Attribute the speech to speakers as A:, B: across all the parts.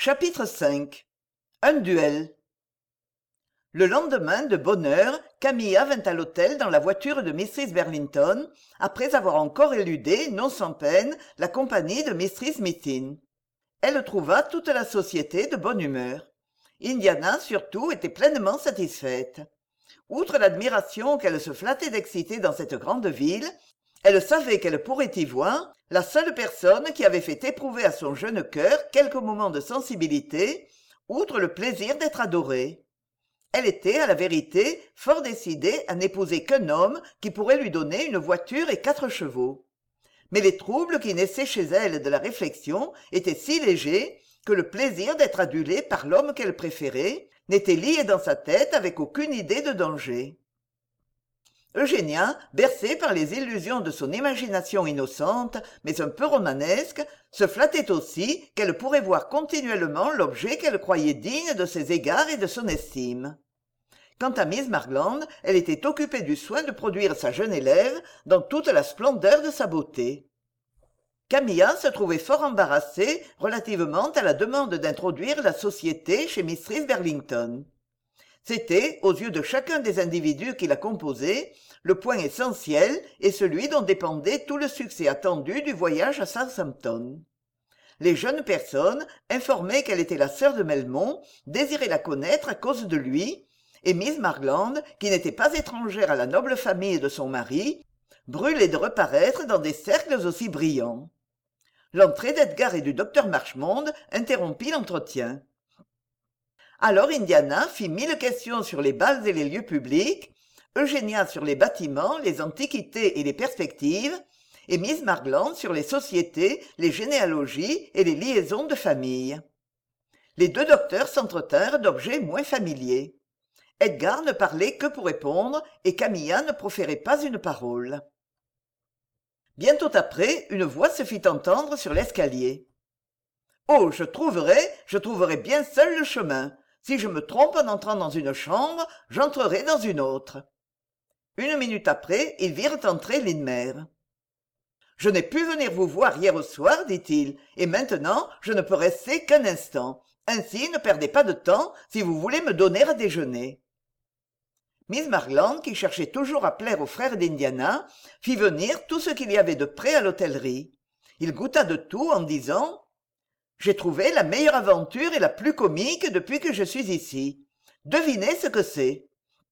A: Chapitre V. Un duel. Le lendemain, de bonne heure, Camilla vint à l'hôtel dans la voiture de Mrs. Burlington, après avoir encore éludé, non sans peine, la compagnie de Mrs. Mithin. Elle trouva toute la société de bonne humeur. Indiana, surtout, était pleinement satisfaite. Outre l'admiration qu'elle se flattait d'exciter dans cette grande ville, elle savait qu'elle pourrait y voir la seule personne qui avait fait éprouver à son jeune cœur quelques moments de sensibilité, outre le plaisir d'être adorée. Elle était, à la vérité, fort décidée à n'épouser qu'un homme qui pourrait lui donner une voiture et 4 chevaux. Mais les troubles qui naissaient chez elle de la réflexion étaient si légers que le plaisir d'être adulée par l'homme qu'elle préférait n'était lié dans sa tête avec aucune idée de danger. Eugénia, bercée par les illusions de son imagination innocente, mais un peu romanesque, se flattait aussi qu'elle pourrait voir continuellement l'objet qu'elle croyait digne de ses égards et de son estime. Quant à Miss Marland, elle était occupée du soin de produire sa jeune élève dans toute la splendeur de sa beauté. Camilla se trouvait fort embarrassée relativement à la demande d'introduire la société chez Mrs. Burlington. C'était, aux yeux de chacun des individus qui la composaient, le point essentiel et celui dont dépendait tout le succès attendu du voyage à Southampton. Les jeunes personnes, informées qu'elle était la sœur de Melmond, désiraient la connaître à cause de lui, et Miss Marland, qui n'était pas étrangère à la noble famille de son mari, brûlait de reparaître dans des cercles aussi brillants. L'entrée d'Edgar et du docteur Marchmont interrompit l'entretien. Alors Indiana fit 1000 questions sur les bals et les lieux publics, Eugénia sur les bâtiments, les antiquités et les perspectives, et Miss Marland sur les sociétés, les généalogies et les liaisons de famille. Les 2 docteurs s'entretinrent d'objets moins familiers. Edgar ne parlait que pour répondre, et Camilla ne proférait pas une parole. Bientôt après, une voix se fit entendre sur l'escalier. « Oh, je trouverai bien seul le chemin. Si je me trompe en entrant dans une chambre, j'entrerai dans une autre. » 1 minute après, ils virent entrer Lindmer. « Je n'ai pu venir vous voir hier au soir, dit-il, et maintenant je ne peux rester qu'un instant. Ainsi, ne perdez pas de temps si vous voulez me donner à déjeuner. » Miss Marland, qui cherchait toujours à plaire aux frères d'Indiana, fit venir tout ce qu'il y avait de prêt à l'hôtellerie. Il goûta de tout en disant « J'ai trouvé la meilleure aventure et la plus comique depuis que je suis ici. Devinez ce que c'est. »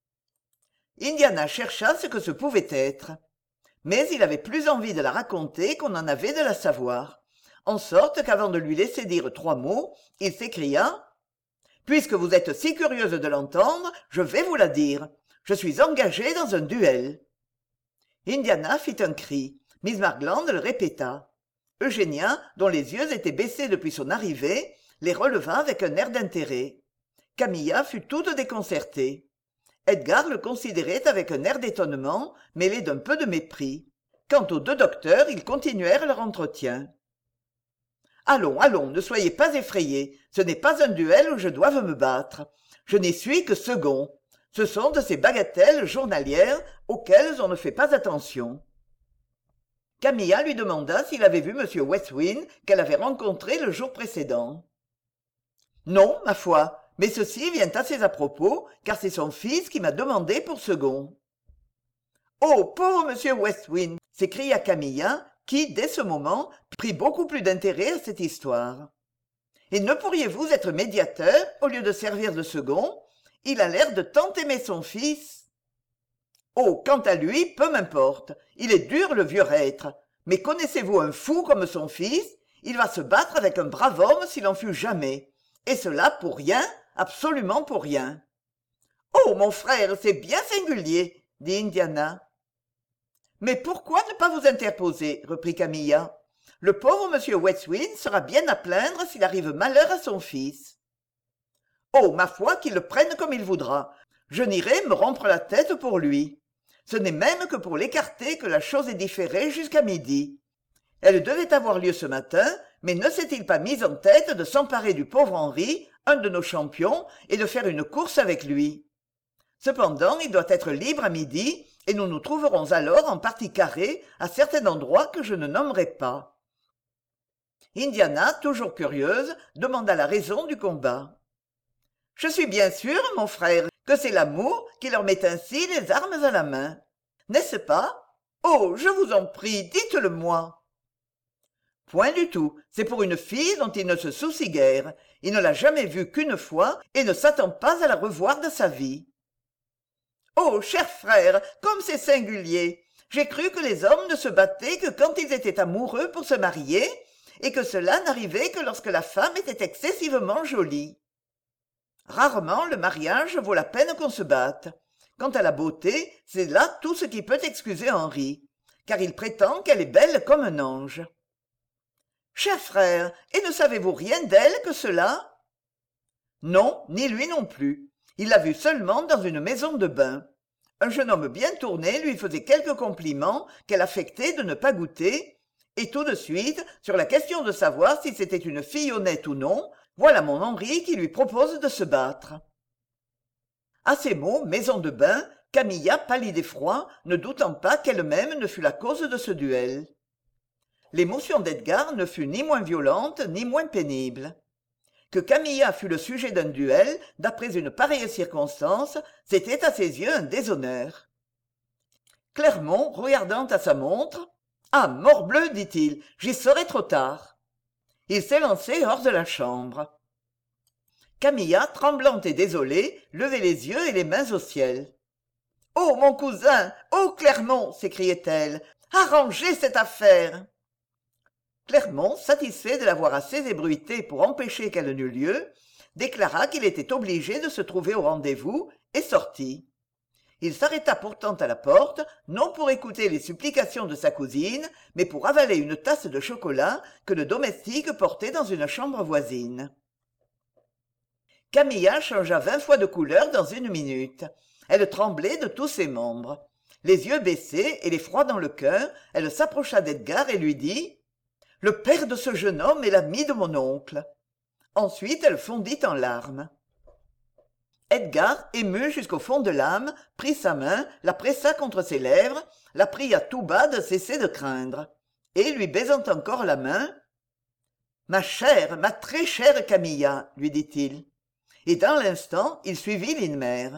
A: Indiana chercha ce que ce pouvait être. Mais il avait plus envie de la raconter qu'on en avait de la savoir. En sorte qu'avant de lui laisser dire 3 mots, il s'écria « Puisque vous êtes si curieuse de l'entendre, je vais vous la dire. Je suis engagé dans un duel. » Indiana fit un cri. Miss Marland le répéta. Eugénia, dont les yeux étaient baissés depuis son arrivée, les releva avec un air d'intérêt. Camilla fut toute déconcertée. Edgar le considérait avec un air d'étonnement, mêlé d'un peu de mépris. Quant aux 2 docteurs, ils continuèrent leur entretien. « Allons, allons, ne soyez pas effrayés. Ce n'est pas un duel où je doive me battre. Je n'y suis que second. Ce sont de ces bagatelles journalières auxquelles on ne fait pas attention. » Camilla lui demanda s'il avait vu M. Westwyn qu'elle avait rencontré le jour précédent. « Non, ma foi, mais ceci vient assez à propos, car c'est son fils qui m'a demandé pour second. »« Oh, pauvre M. Westwyn !» s'écria Camilla, qui, dès ce moment, prit beaucoup plus d'intérêt à cette histoire. « Et ne pourriez-vous être médiateur au lieu de servir de second ? Il a l'air de tant aimer son fils. » « Oh, quant à lui, peu m'importe. Il est dur, le vieux reître. Mais connaissez-vous un fou comme son fils ? Il va se battre avec un brave homme s'il en fut jamais. Et cela pour rien, absolument pour rien. »« Oh, mon frère, c'est bien singulier, » dit Indiana. « Mais pourquoi ne pas vous interposer ?» reprit Camilla. « Le pauvre M. Westwyn sera bien à plaindre s'il arrive malheur à son fils. »« Oh, ma foi, qu'il le prenne comme il voudra. Je n'irai me rompre la tête pour lui. Ce n'est même que pour l'écarter que la chose est différée jusqu'à midi. Elle devait avoir lieu ce matin, mais ne s'est-il pas mis en tête de s'emparer du pauvre Henri, un de nos champions, et de faire une course avec lui. Cependant, il doit être libre à midi, et nous nous trouverons alors en partie carrés à certain endroit que je ne nommerai pas. Indiana, toujours curieuse, demanda la raison du combat. « Je suis bien sûr, mon frère, que c'est l'amour qui leur met ainsi les armes à la main. N'est-ce pas? Oh, je vous en prie, dites-le-moi. » Point du tout, c'est pour une fille dont il ne se soucie guère. Il ne l'a jamais vue qu'une fois et ne s'attend pas à la revoir de sa vie. Oh, cher frère, comme c'est singulier. J'ai cru que les hommes ne se battaient que quand ils étaient amoureux pour se marier, et que cela n'arrivait que lorsque la femme était excessivement jolie. Rarement le mariage vaut la peine qu'on se batte. Quant à la beauté, c'est là tout ce qui peut excuser Henri, car il prétend qu'elle est belle comme un ange. Cher frère, et ne savez-vous rien d'elle que cela? Non, ni lui non plus. Il l'a vue seulement dans une maison de bain. Un jeune homme bien tourné lui faisait quelques compliments qu'elle affectait de ne pas goûter, et tout de suite, sur la question de savoir si c'était une fille honnête ou non, voilà mon Henri qui lui propose de se battre. À ces mots, maison de bain, Camilla pâlit d'effroi, ne doutant pas qu'elle-même ne fût la cause de ce duel. L'émotion d'Edgar ne fut ni moins violente ni moins pénible. Que Camilla fût le sujet d'un duel, d'après une pareille circonstance, c'était à ses yeux un déshonneur. Clermont, regardant à sa montre, « Ah, morbleu, dit-il, j'y serai trop tard. » Il s'est lancé hors de la chambre. Camilla, tremblante et désolée, levait les yeux et les mains au ciel. « Oh, mon cousin! Oh, Clermont !» s'écriait-elle. « Arrangez cette affaire !» Clermont, satisfait de l'avoir assez ébruitée pour empêcher qu'elle n'eût lieu, déclara qu'il était obligé de se trouver au rendez-vous et sortit. Il s'arrêta pourtant à la porte, non pour écouter les supplications de sa cousine, mais pour avaler une tasse de chocolat que le domestique portait dans une chambre voisine. Camilla changea 20 fois de couleur dans une minute. Elle tremblait de tous ses membres. Les yeux baissés et l'effroi dans le cœur, elle s'approcha d'Edgar et lui dit « Le père de ce jeune homme est l'ami de mon oncle. » Ensuite, elle fondit en larmes. Edgar, ému jusqu'au fond de l'âme, prit sa main, la pressa contre ses lèvres, la pria tout bas de cesser de craindre, et, lui baisant encore la main, « Ma chère, ma très chère Camilla, lui dit-il. Et dans l'instant, il suivit l'Inmer.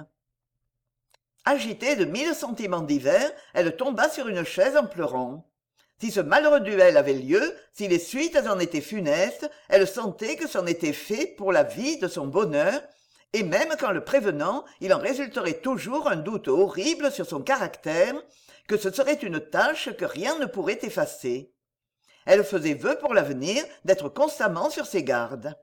A: Agitée de 1000 sentiments divers, elle tomba sur une chaise en pleurant. Si ce malheureux duel avait lieu, si les suites en étaient funestes, elle sentait que c'en était fait pour la vie de son bonheur, et même qu'en le prévenant, il en résulterait toujours un doute horrible sur son caractère, que ce serait une tâche que rien ne pourrait effacer. Elle faisait vœu pour l'avenir d'être constamment sur ses gardes.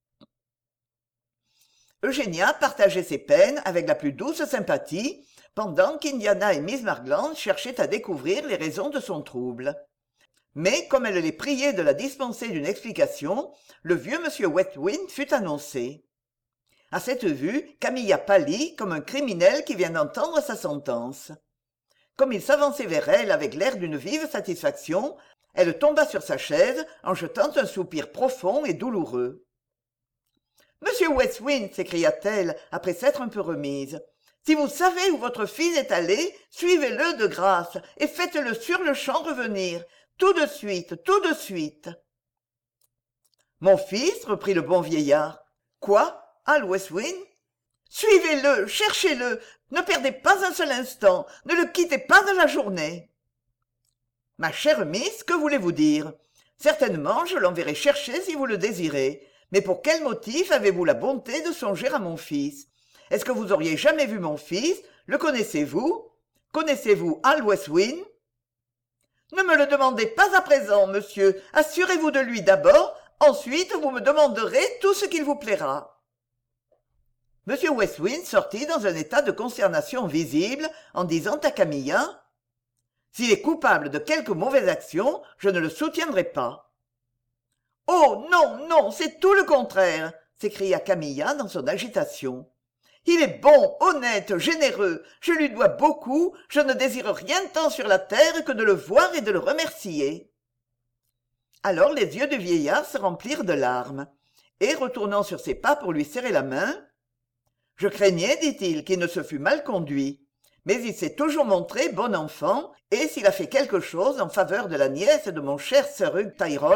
A: Eugénia partageait ses peines avec la plus douce sympathie, pendant qu'Indiana et Miss Margland cherchaient à découvrir les raisons de son trouble. Mais comme elle les priait de la dispenser d'une explication, le vieux monsieur Westwind fut annoncé. À cette vue, Camilla pâlit comme un criminel qui vient d'entendre sa sentence. Comme il s'avançait vers elle avec l'air d'une vive satisfaction, elle tomba sur sa chaise en jetant un soupir profond et douloureux. « Monsieur Westwind, s'écria-t-elle, après s'être un peu remise, si vous savez où votre fils est allé, suivez-le de grâce et faites-le sur-le-champ revenir, tout de suite, tout de suite. » « Mon fils, reprit le bon vieillard. Quoi, Al Westwind? Suivez-le, cherchez-le, ne perdez pas un seul instant, ne le quittez pas de la journée. » « Ma chère Miss, que voulez-vous dire? Certainement, je l'enverrai chercher si vous le désirez. Mais pour quel motif avez-vous la bonté de songer à mon fils? Est-ce que vous auriez jamais vu mon fils? Le connaissez-vous? Connaissez-vous Al Westwind? Ne me le demandez pas à présent, monsieur. Assurez-vous de lui d'abord. Ensuite, vous me demanderez tout ce qu'il vous plaira. Monsieur Westwind sortit dans un état de consternation visible en disant à Camilla « S'il est coupable de quelque mauvaise action, je ne le soutiendrai pas. » « Oh, non, non, c'est tout le contraire !» s'écria Camilla dans son agitation. « Il est bon, honnête, généreux, je lui dois beaucoup, je ne désire rien tant sur la terre que de le voir et de le remercier. » Alors les yeux du vieillard se remplirent de larmes, et retournant sur ses pas pour lui serrer la main, « Je craignais, dit-il, qu'il ne se fût mal conduit. Mais il s'est toujours montré bon enfant, et s'il a fait quelque chose en faveur de la nièce de mon cher Sir Hugh Tyrrell,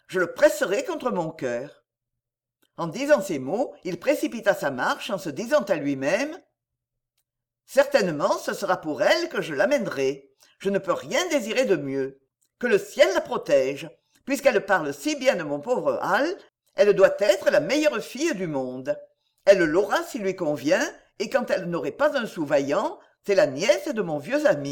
A: je le presserai contre mon cœur. En disant ces mots, il précipita sa marche en se disant à lui-même « Certainement, ce sera pour elle que je l'amènerai. Je ne peux rien désirer de mieux. Que le ciel la protège. Puisqu'elle parle si bien de mon pauvre Hal, elle doit être la meilleure fille du monde. Elle l'aura s'il lui convient, et quand elle n'aurait pas un sou vaillant, c'est la nièce de mon vieux ami. »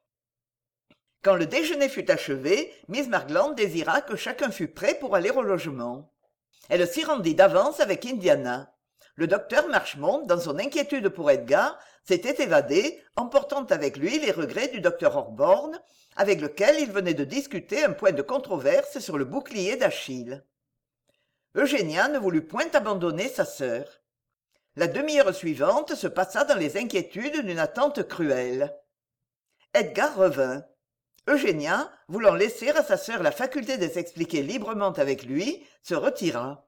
A: Quand le déjeuner fut achevé, Miss Margland désira que chacun fût prêt pour aller au logement. Elle s'y rendit d'avance avec Indiana. Le docteur Marchmont, dans son inquiétude pour Edgar, s'était évadé, emportant avec lui les regrets du docteur Horborn, avec lequel il venait de discuter un point de controverse sur le bouclier d'Achille. Eugénia ne voulut point abandonner sa sœur. La demi-heure suivante se passa dans les inquiétudes d'une attente cruelle. Edgar revint. Eugénia, voulant laisser à sa sœur la faculté de s'expliquer librement avec lui, se retira.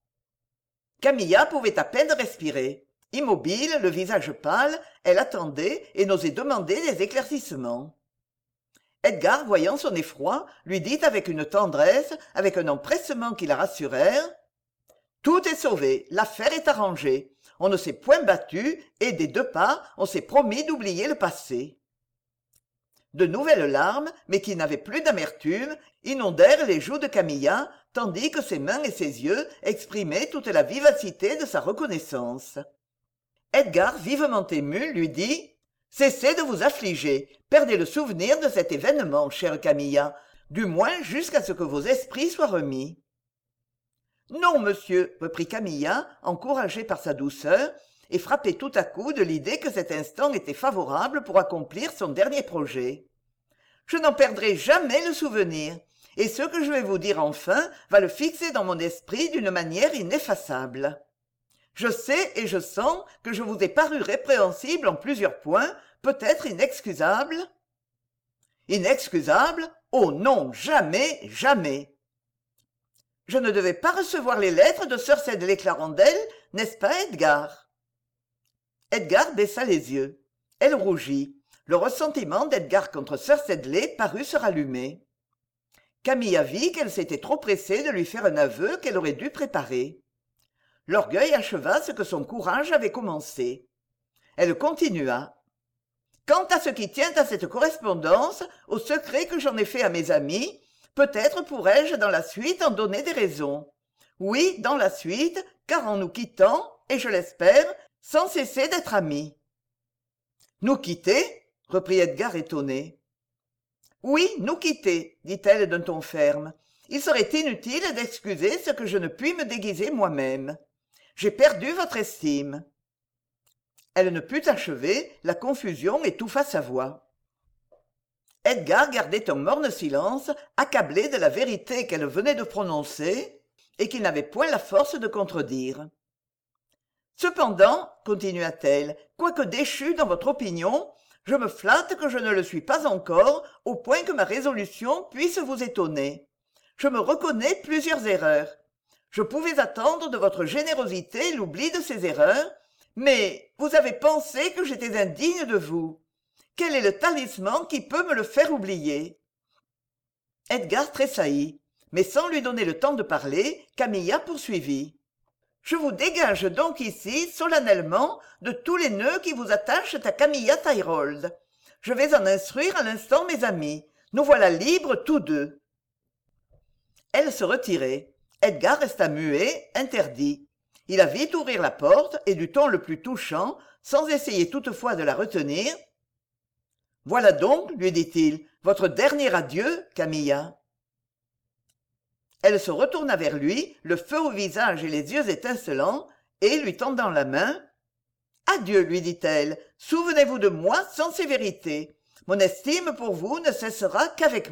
A: Camilla pouvait à peine respirer. Immobile, le visage pâle, elle attendait et n'osait demander des éclaircissements. Edgar, voyant son effroi, lui dit avec une tendresse, avec un empressement qui la rassurèrent « Tout est sauvé, l'affaire est arrangée. On ne s'est point battu et, des deux parts, on s'est promis d'oublier le passé. » De nouvelles larmes, mais qui n'avaient plus d'amertume, inondèrent les joues de Camilla, tandis que ses mains et ses yeux exprimaient toute la vivacité de sa reconnaissance. Edgar, vivement ému, lui dit « Cessez de vous affliger, perdez le souvenir de cet événement, chère Camilla, du moins jusqu'à ce que vos esprits soient remis. » « Non, monsieur, reprit Camilla, encouragée par sa douceur, et frappée tout à coup de l'idée que cet instant était favorable pour accomplir son dernier projet. « Je n'en perdrai jamais le souvenir, et ce que je vais vous dire enfin va le fixer dans mon esprit d'une manière ineffaçable. Je sais et je sens que je vous ai paru répréhensible en plusieurs points, peut-être inexcusable. »« Inexcusable ? Oh non, jamais, jamais !» Je ne devais pas recevoir les lettres de sir Sedley Clarendel, n'est-ce pas, Edgar ? Edgar baissa les yeux. Elle rougit. Le ressentiment d'Edgar contre sir Sedley parut se rallumer. Camilla vit qu'elle s'était trop pressée de lui faire un aveu qu'elle aurait dû préparer. L'orgueil acheva ce que son courage avait commencé. Elle continua. « Quant à ce qui tient à cette correspondance, au secret que j'en ai fait à mes amis, peut-être pourrais-je dans la suite en donner des raisons. Oui, dans la suite, car en nous quittant, et je l'espère, sans cesser d'être amis. »« Nous quitter ?» reprit Edgar étonné. « Oui, nous quitter, dit-elle d'un ton ferme. Il serait inutile d'excuser ce que je ne puis me déguiser moi-même. J'ai perdu votre estime. » Elle ne put achever, la confusion étouffa sa voix. Edgar gardait un morne silence, accablé de la vérité qu'elle venait de prononcer, et qu'il n'avait point la force de contredire. « Cependant, continua-t-elle, quoique déchue dans votre opinion, je me flatte que je ne le suis pas encore, au point que ma résolution puisse vous étonner. Je me reconnais plusieurs erreurs. Je pouvais attendre de votre générosité l'oubli de ces erreurs, mais vous avez pensé que j'étais indigne de vous. Quel est le talisman qui peut me le faire oublier ?» Edgar tressaillit, mais sans lui donner le temps de parler, Camilla poursuivit. « Je vous dégage donc ici, solennellement, de tous les nœuds qui vous attachent à Camilla Thirihold. Je vais en instruire à l'instant mes amis. Nous voilà libres tous deux. » Elle se retirait. Edgar resta muet, interdit. Il a vite ouvrir la porte et du ton le plus touchant, sans essayer toutefois de la retenir. « Voilà donc, lui dit-il, votre dernier adieu, Camilla. » Elle se retourna vers lui, le feu au visage et les yeux étincelants, et, lui tendant la main, « Adieu, lui dit-elle, souvenez-vous de moi sans sévérité. Mon estime pour vous ne cessera qu'avec moi. »